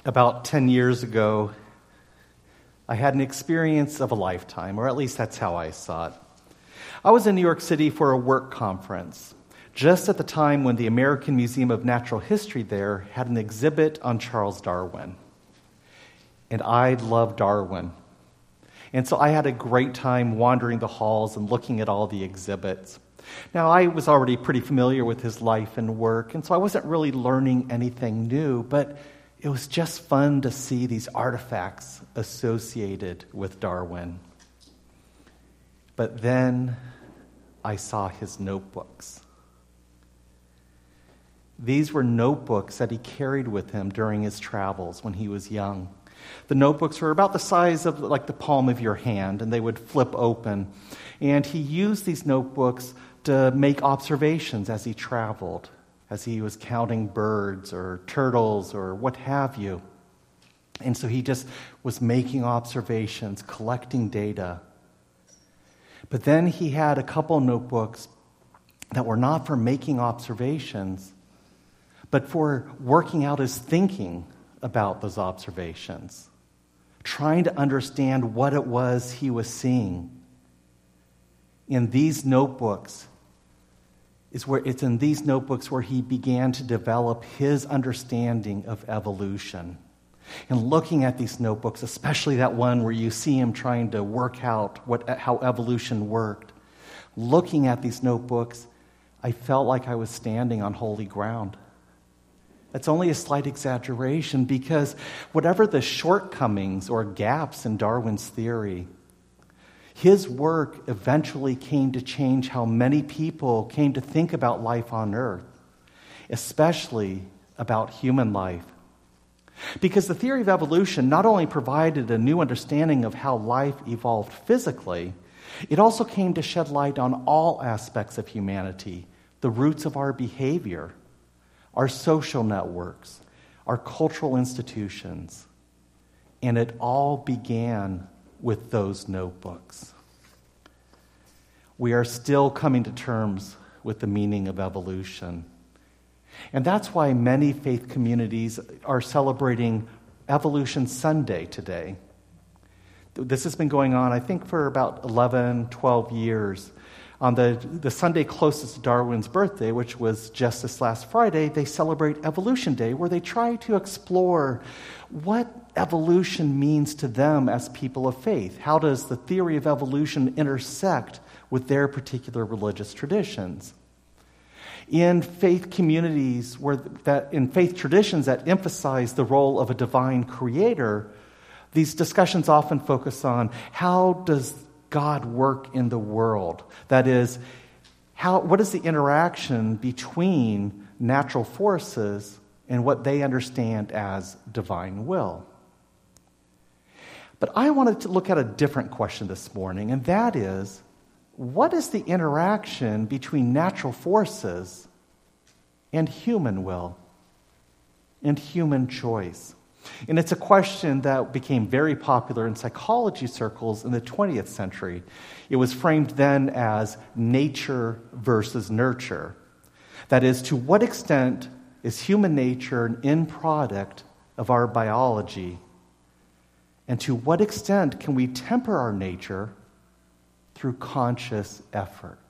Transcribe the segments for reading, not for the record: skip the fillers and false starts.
About 10 years ago, I had an experience of a lifetime, or at least that's how I saw it. I was in New York City for a work conference, just at the time when the American Museum of Natural History there had an exhibit on Charles Darwin. And I love Darwin. And so I had a great time wandering the halls and looking at all the exhibits. Now, I was already pretty familiar with his life and work, and so I wasn't really learning anything new, but it was just fun to see these artifacts associated with Darwin. But then I saw his notebooks. These were notebooks that he carried with him during his travels when he was young. The notebooks were about the size of like the palm of your hand, and they would flip open. And he used these notebooks to make observations as he traveled, as he was counting birds or turtles or what have you. And so he just was making observations, collecting data. But then he had a couple notebooks that were not for making observations, but for working out his thinking about those observations, trying to understand what it was he was seeing. In these notebooks, it's in these notebooks where he began to develop his understanding of evolution. And looking at these notebooks, especially that one where you see him trying to work out how evolution worked, looking at these notebooks, I felt like I was standing on holy ground. That's only a slight exaggeration, because whatever the shortcomings or gaps in Darwin's theory, his work eventually came to change how many people came to think about life on Earth, especially about human life. Because the theory of evolution not only provided a new understanding of how life evolved physically, it also came to shed light on all aspects of humanity, the roots of our behavior, our social networks, our cultural institutions. And it all began with those notebooks. We are still coming to terms with the meaning of evolution. And that's why many faith communities are celebrating Evolution Sunday today. This has been going on, I think, for about 11, 12 years. On the Sunday closest to Darwin's birthday, which was just this last Friday, they celebrate Evolution Day, where they try to explore what evolution means to them as people of faith. How does the theory of evolution intersect with their particular religious traditions? In faith communities, in faith traditions that emphasize the role of a divine creator, these discussions often focus on how does God work in the world? That is, what is the interaction between natural forces and what they understand as divine will? But I wanted to look at a different question this morning, and that is, what is the interaction between natural forces and human will and human choice? And it's a question that became very popular in psychology circles in the 20th century. It was framed then as nature versus nurture. That is, to what extent is human nature an end product of our biology? And to what extent can we temper our nature through conscious effort?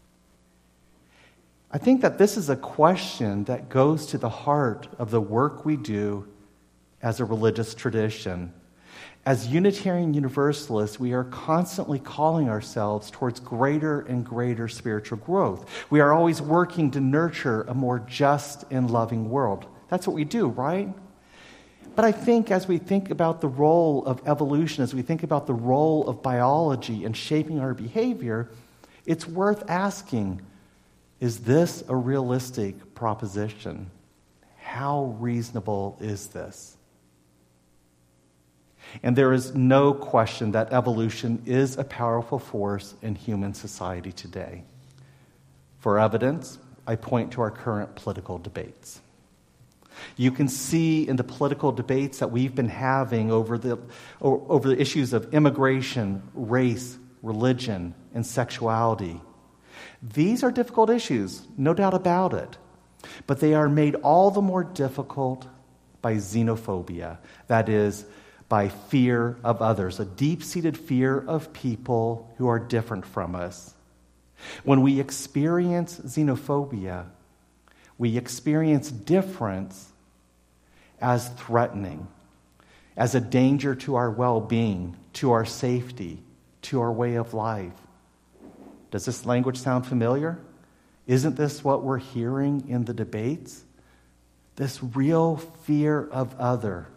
I think that this is a question that goes to the heart of the work we do as a religious tradition. As Unitarian Universalists, we are constantly calling ourselves towards greater and greater spiritual growth. We are always working to nurture a more just and loving world. That's what we do, right? But I think as we think about the role of evolution, as we think about the role of biology in shaping our behavior, it's worth asking, is this a realistic proposition? How reasonable is this? And there is no question that evolution is a powerful force in human society today. For evidence, I point to our current political debates. You can see in the political debates that we've been having over the issues of immigration, race, religion, and sexuality. These are difficult issues, no doubt about it. But they are made all the more difficult by xenophobia. That is, by fear of others, a deep-seated fear of people who are different from us. When we experience xenophobia, we experience difference as threatening, as a danger to our well-being, to our safety, to our way of life. Does this language sound familiar? Isn't this what we're hearing in the debates? This real fear of other.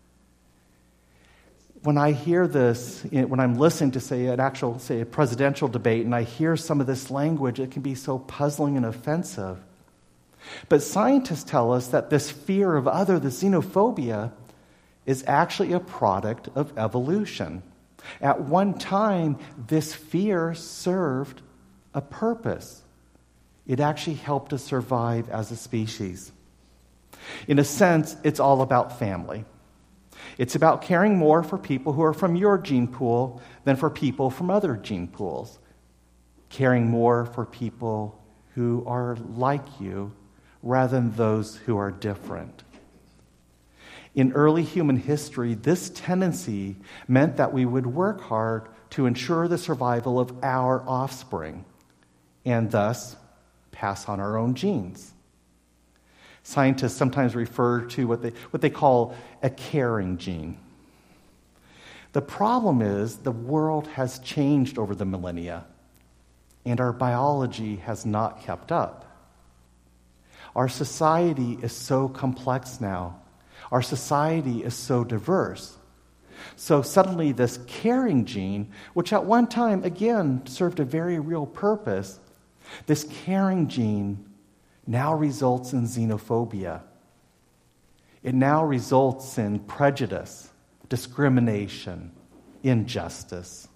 When I hear this, when I'm listening to, a presidential debate, and I hear some of this language, it can be so puzzling and offensive. But scientists tell us that this fear of other, the xenophobia, is actually a product of evolution. At one time, this fear served a purpose. It actually helped us survive as a species. In a sense, it's all about family. It's about caring more for people who are from your gene pool than for people from other gene pools. Caring more for people who are like you rather than those who are different. In early human history, this tendency meant that we would work hard to ensure the survival of our offspring and thus pass on our own genes. Scientists sometimes refer to what they call a caring gene. The problem is the world has changed over the millennia, and our biology has not kept up. Our society is so complex now. Our society is so diverse. So suddenly this caring gene, which at one time, again, served a very real purpose, this caring gene now results in xenophobia. It now results in prejudice, discrimination, injustice.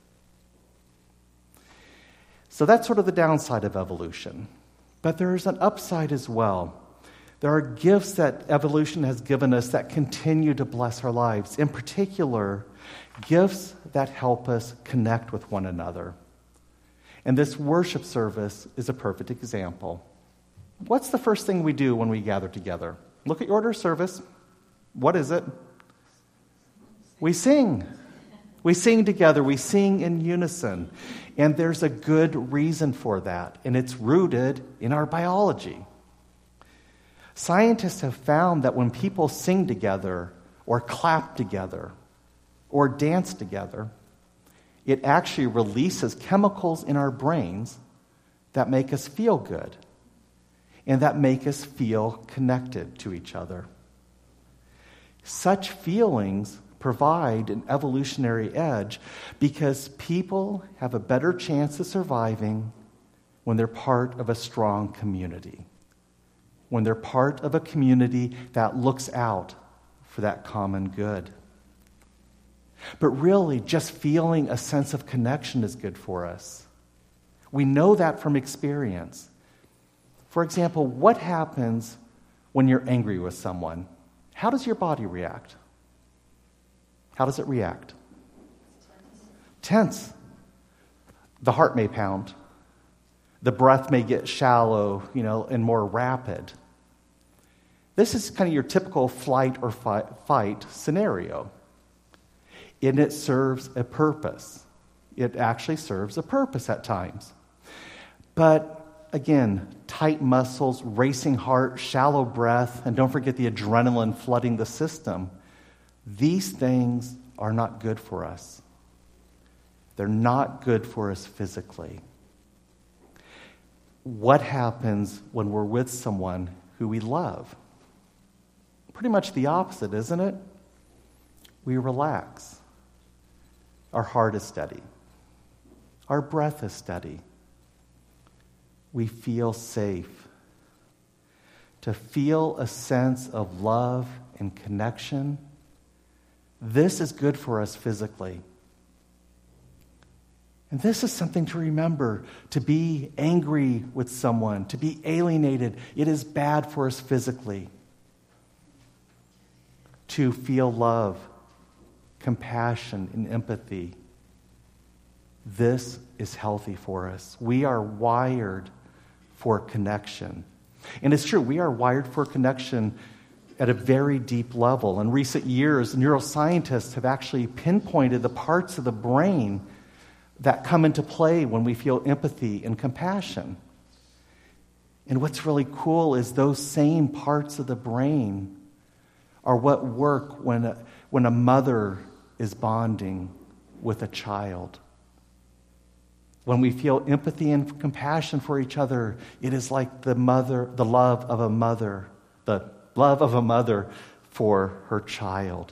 So that's sort of the downside of evolution. But there is an upside as well. There are gifts that evolution has given us that continue to bless our lives. In particular, gifts that help us connect with one another. And this worship service is a perfect example. What's the first thing we do when we gather together? Look at your order of service. What is it? We sing. We sing together. We sing in unison. And there's a good reason for that, and it's rooted in our biology. Scientists have found that when people sing together, or clap together, or dance together, it actually releases chemicals in our brains that make us feel good and that make us feel connected to each other. Such feelings provide an evolutionary edge because people have a better chance of surviving when they're part of a strong community, when they're part of a community that looks out for that common good. But really, just feeling a sense of connection is good for us. We know that from experience. For example, what happens when you're angry with someone? How does your body react? How does it react? Tense. The heart may pound. The breath may get shallow, and more rapid. This is kind of your typical flight or fight scenario. And it serves a purpose. It actually serves a purpose at times. But again, tight muscles, racing heart, shallow breath, and don't forget the adrenaline flooding the system. These things are not good for us. They're not good for us physically. What happens when we're with someone who we love? Pretty much the opposite, isn't it? We relax. Our heart is steady. Our breath is steady. We feel safe. To feel a sense of love and connection, this is good for us physically. And this is something to remember. To be angry with someone, to be alienated, it is bad for us physically. To feel love, compassion, and empathy, this is healthy for us. We are wired for connection. And it's true, we are wired for connection at a very deep level. In recent years, neuroscientists have actually pinpointed the parts of the brain that come into play when we feel empathy and compassion. And what's really cool is those same parts of the brain are what work when a mother is bonding with a child. When we feel empathy and compassion for each other, it is like the love of a mother for her child.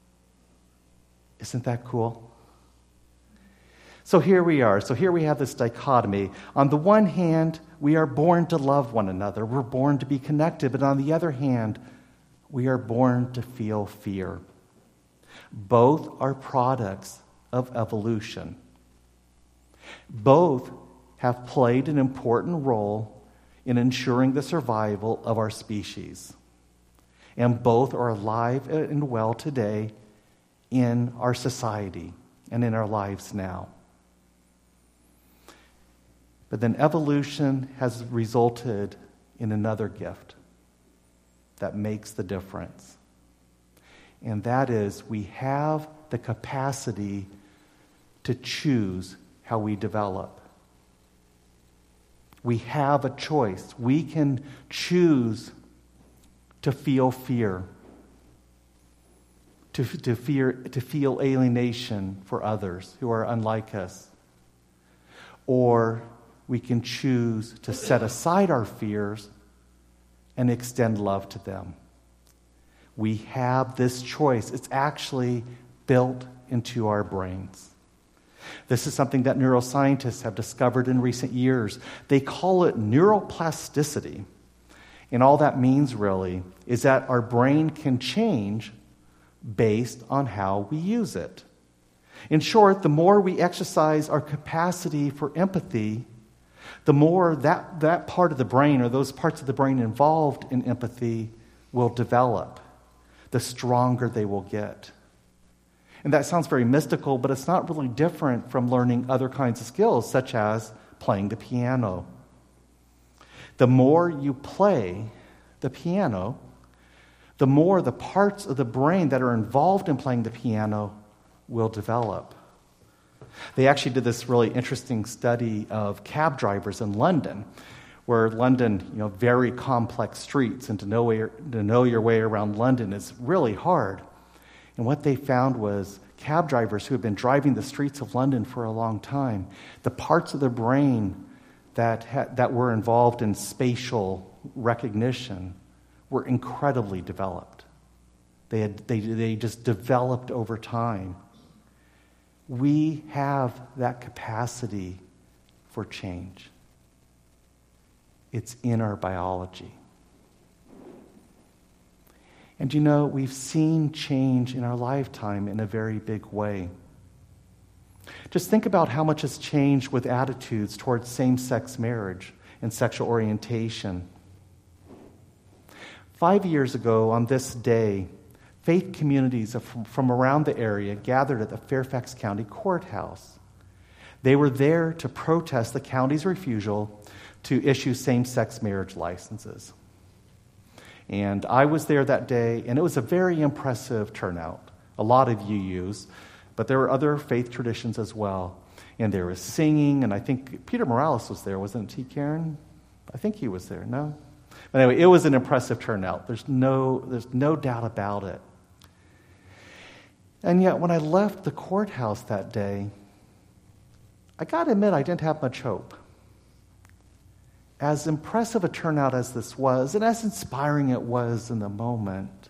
Isn't that cool? So here we are. So here we have this dichotomy. On the one hand, we are born to love one another. We're born to be connected. But on the other hand, we are born to feel fear. Both are products of evolution. Both have played an important role in ensuring the survival of our species. And both are alive and well today in our society and in our lives now. But then evolution has resulted in another gift that makes the difference. And that is, we have the capacity to choose how we develop. We have a choice. We can choose to feel fear, to feel alienation for others who are unlike us. Or we can choose to set aside our fears and extend love to them. We have this choice. It's actually built into our brains. This is something that neuroscientists have discovered in recent years. They call it neuroplasticity. And all that means really is that our brain can change based on how we use it. In short, the more we exercise our capacity for empathy, the more that part of the brain or those parts of the brain involved in empathy will develop, the stronger they will get. And that sounds very mystical, but it's not really different from learning other kinds of skills, such as playing the piano. The more you play the piano, the more the parts of the brain that are involved in playing the piano will develop. They actually did this really interesting study of cab drivers in London, where London, very complex streets, and to know your way around London is really hard. And what they found was cab drivers who had been driving the streets of London for a long time, the parts of the brain that were involved in spatial recognition were incredibly developed. They just developed over time. We have that capacity for change. It's in our biology. And we've seen change in our lifetime in a very big way. Just think about how much has changed with attitudes towards same-sex marriage and sexual orientation. 5 years ago on this day, faith communities from around the area gathered at the Fairfax County Courthouse. They were there to protest the county's refusal to issue same-sex marriage licenses. And I was there that day, and it was a very impressive turnout. A lot of UUs, but there were other faith traditions as well. And there was singing, and I think Peter Morales was there, wasn't he, Karen? I think he was there, no? But anyway, it was an impressive turnout. There's no doubt about it. And yet, when I left the courthouse that day, I got to admit I didn't have much hope. As impressive a turnout as this was, and as inspiring it was in the moment,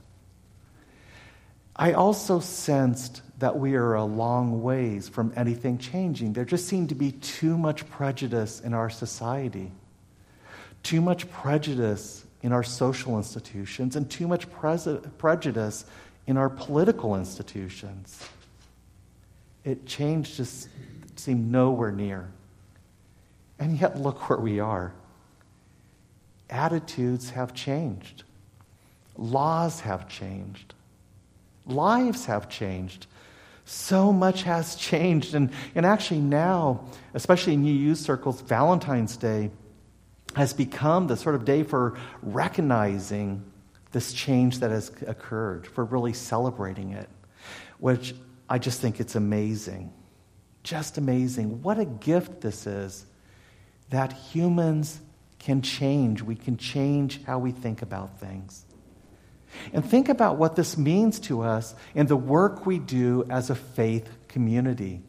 I also sensed that we are a long ways from anything changing. There just seemed to be too much prejudice in our society, too much prejudice in our social institutions, and too much prejudice in our political institutions. Change just seemed nowhere near. And yet, look where we are. Attitudes have changed. Laws have changed. Lives have changed. So much has changed. And actually now, especially in UU circles, Valentine's Day has become the sort of day for recognizing this change that has occurred, for really celebrating it, which I just think it's amazing. Just amazing. What a gift this is, that humans can change. We can change how we think about things. And think about what this means to us in the work we do as a faith community.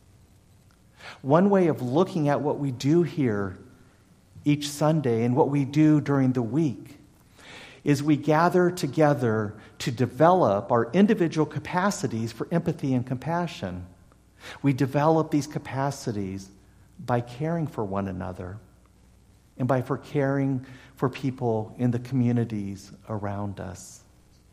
One way of looking at what we do here each Sunday and what we do during the week is we gather together to develop our individual capacities for empathy and compassion. We develop these capacities by caring for one another and by caring for people in the communities around us.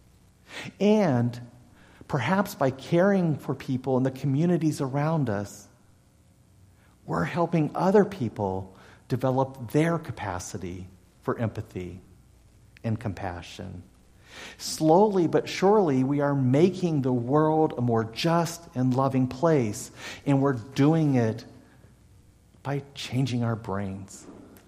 And perhaps by caring for people in the communities around us, we're helping other people develop their capacity for empathy and compassion. Slowly but surely, we are making the world a more just and loving place, and we're doing it by changing our brains.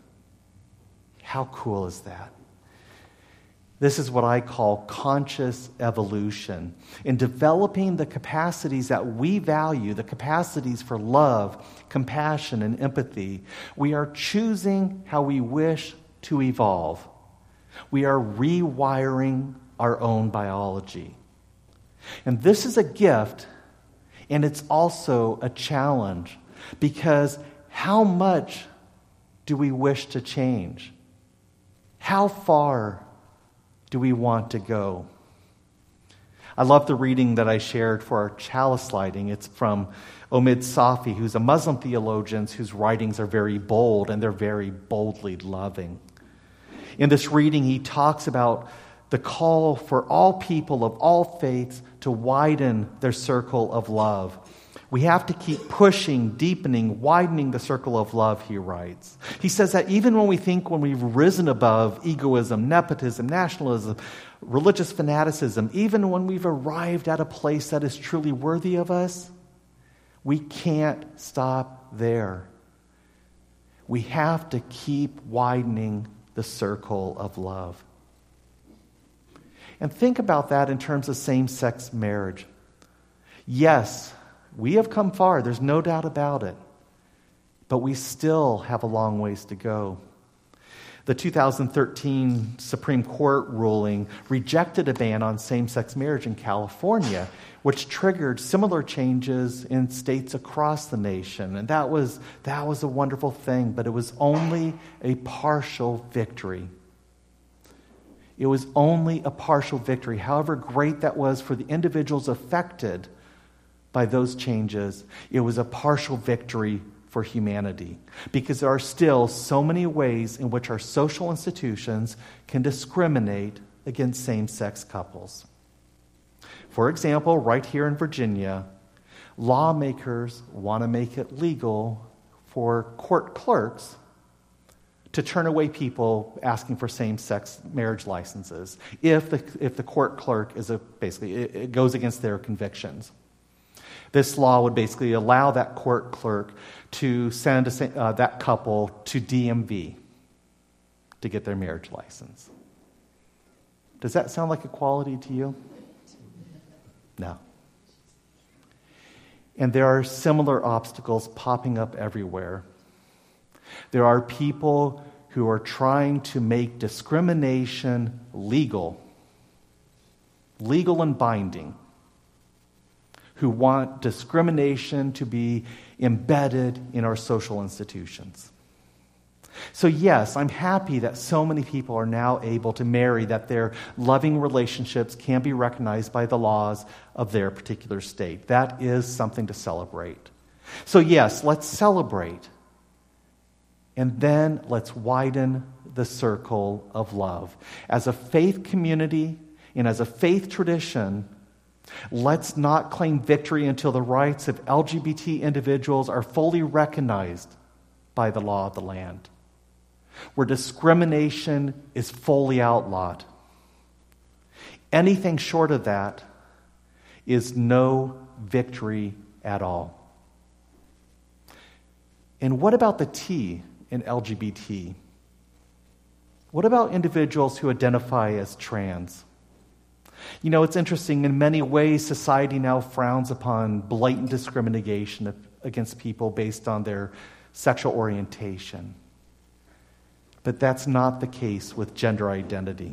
How cool is that? This is what I call conscious evolution. In developing the capacities that we value, the capacities for love, compassion, and empathy, we are choosing how we wish to evolve. We are rewiring our own biology. And this is a gift, and it's also a challenge, because how much do we wish to change? How far do we want to go? I love the reading that I shared for our chalice lighting. It's from Omid Safi, who's a Muslim theologian whose writings are very bold, and they're very boldly loving. In this reading, he talks about the call for all people of all faiths to widen their circle of love. We have to keep pushing, deepening, widening the circle of love, he writes. He says that even when we've risen above egoism, nepotism, nationalism, religious fanaticism, even when we've arrived at a place that is truly worthy of us, we can't stop there. We have to keep widening the circle of love. And think about that in terms of same-sex marriage. Yes, we have come far, there's no doubt about it. But we still have a long ways to go. The 2013 Supreme Court ruling rejected a ban on same-sex marriage in California, which triggered similar changes in states across the nation. And that was a wonderful thing, but it was only a partial victory. It was only a partial victory. However great that was for the individuals affected by those changes, it was a partial victory for humanity, because there are still so many ways in which our social institutions can discriminate against same-sex couples. For example, right here in Virginia, lawmakers want to make it legal for court clerks to turn away people asking for same-sex marriage licenses if the court clerk is it goes against their convictions. This law would basically allow that court clerk to send that couple to DMV to get their marriage license. Does that sound like equality to you? No. And there are similar obstacles popping up everywhere. There are people who are trying to make discrimination legal and binding, who want discrimination to be embedded in our social institutions. So yes, I'm happy that so many people are now able to marry, that their loving relationships can be recognized by the laws of their particular state. That is something to celebrate. So yes, let's celebrate. And then let's widen the circle of love. As a faith community and as a faith tradition, let's not claim victory until the rights of LGBT individuals are fully recognized by the law of the land, where discrimination is fully outlawed. Anything short of that is no victory at all. And what about the T in LGBT? What about individuals who identify as trans? You know, it's interesting. In many ways, society now frowns upon blatant discrimination against people based on their sexual orientation. But that's not the case with gender identity.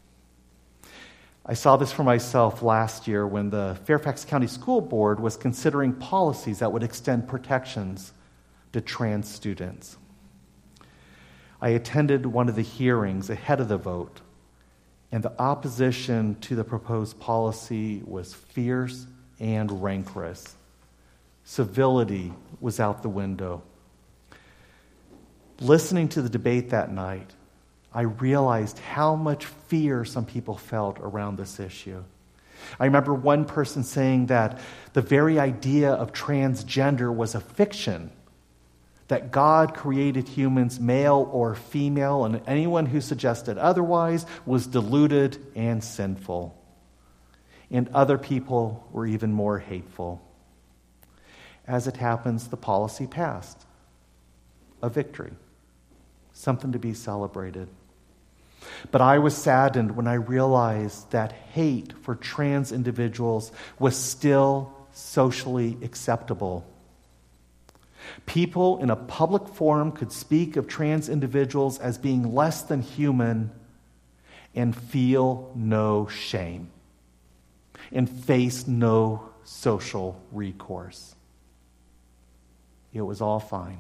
I saw this for myself last year when the Fairfax County School Board was considering policies that would extend protections to trans students. I attended one of the hearings ahead of the vote, and the opposition to the proposed policy was fierce and rancorous. Civility was out the window. Listening to the debate that night, I realized how much fear some people felt around this issue. I remember one person saying that the very idea of transgender was a fiction, that God created humans male or female, and anyone who suggested otherwise was deluded and sinful. And other people were even more hateful. As it happens, the policy passed. A victory. Something to be celebrated. But I was saddened when I realized that hate for trans individuals was still socially acceptable. People in a public forum could speak of trans individuals as being less than human and feel no shame and face no social recourse. It was all fine.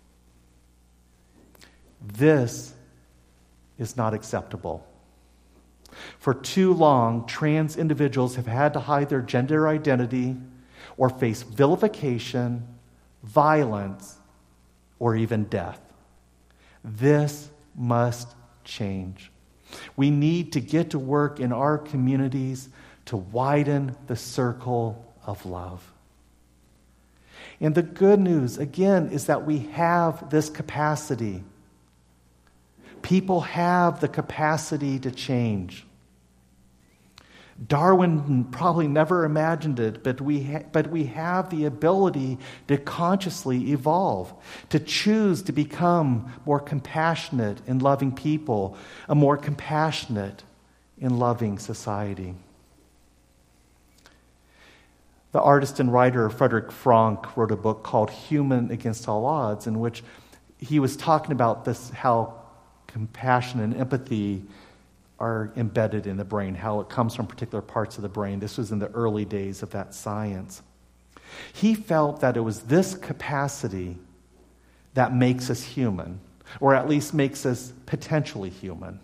This is not acceptable. For too long, trans individuals have had to hide their gender identity or face vilification, violence, or even death. This must change. We need to get to work in our communities to widen the circle of love. And the good news, again, is that we have this capacity. People have the capacity to change. Darwin probably never imagined it, but we have the ability to consciously evolve, to choose to become more compassionate in loving people, a more compassionate in loving society. The artist and writer Frederick Frank wrote a book called Human Against All Odds, in which he was talking about this, how compassion and empathy are embedded in the brain, how it comes from particular parts of the brain. This was in the early days of that science. He felt that it was this capacity that makes us human, or at least makes us potentially human.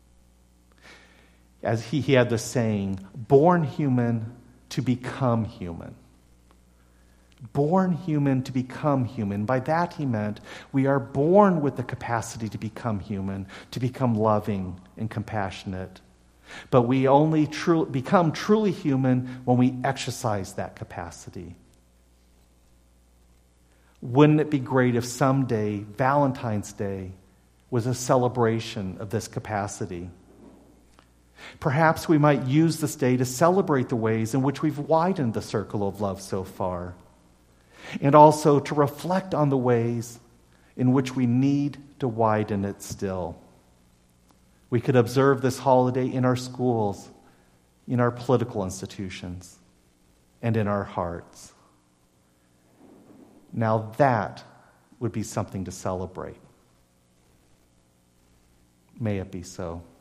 As he had this saying, born human to become human. Born human to become human. By that he meant we are born with the capacity to become human, to become loving and compassionate. But we only become truly human when we exercise that capacity. Wouldn't it be great if someday Valentine's Day was a celebration of this capacity? Perhaps we might use this day to celebrate the ways in which we've widened the circle of love so far, and also to reflect on the ways in which we need to widen it still. We could observe this holiday in our schools, in our political institutions, and in our hearts. Now that would be something to celebrate. May it be so.